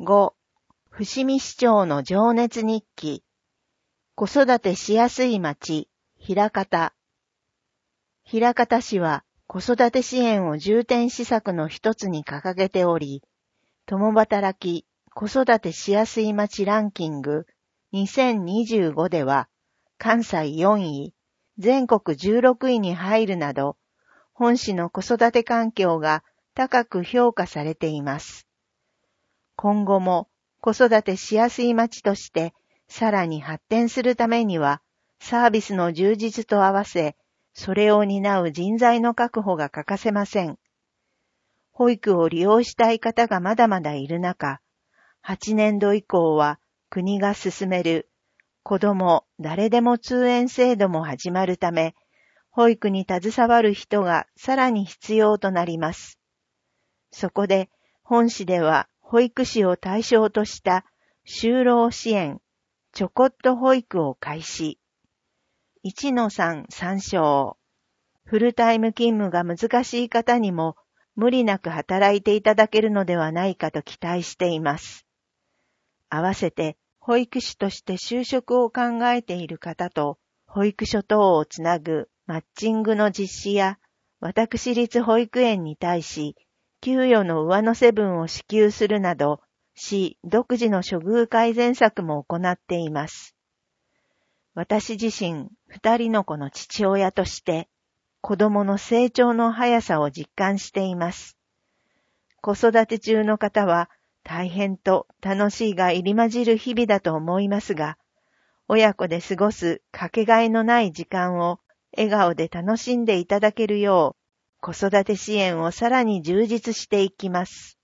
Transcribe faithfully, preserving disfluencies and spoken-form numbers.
ご、伏見市長の情熱日記。子育てしやすい町、枚方。枚方市は子育て支援を重点施策の一つに掲げており、共働き子育てしやすい町ランキングにせんにじゅうごでは関西よんい、全国じゅうろくいに入るなど、本市の子育て環境が高く評価されています。今後も子育てしやすい町としてさらに発展するためには、サービスの充実と合わせ、それを担う人材の確保が欠かせません。保育を利用したい方がまだまだいる中、はちねんど以降は国が進める子ども誰でも通園制度も始まるため、保育に携わる人がさらに必要となります。そこで本市では保育士を対象とした就労支援、ちょこっと保育を開始。いちのさん参照。フルタイム勤務が難しい方にも無理なく働いていただけるのではないかと期待しています。合わせて保育士として就職を考えている方と保育所等をつなぐマッチングの実施や、私立保育園に対し給与の上乗せ分を支給するなど、市独自の処遇改善策も行っています。私自身、二人の子の父親として、子供の成長の速さを実感しています。子育て中の方は大変と楽しいが入り混じる日々だと思いますが、親子で過ごすかけがえのない時間を笑顔で楽しんでいただけるよう、子育て支援をさらに充実していきます。